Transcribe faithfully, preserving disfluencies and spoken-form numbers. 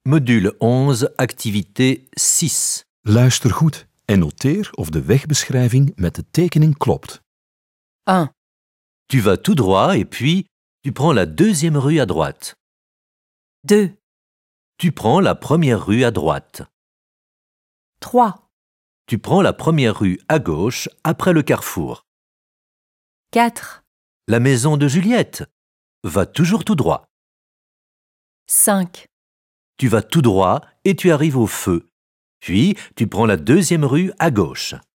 Module onze, activité zes. Luister goed en noteer of de wegbeschrijving met de tekening klopt. un, Tu vas tout droit et puis tu prends la deuxième rue à droite. deux, Tu prends la première rue à droite. trois, Tu prends la première rue à gauche après le carrefour. quatre, La maison de Juliette. Va toujours tout droit. cinq, Tu vas tout droit et tu arrives au feu. Puis tu prends la deuxième rue à gauche.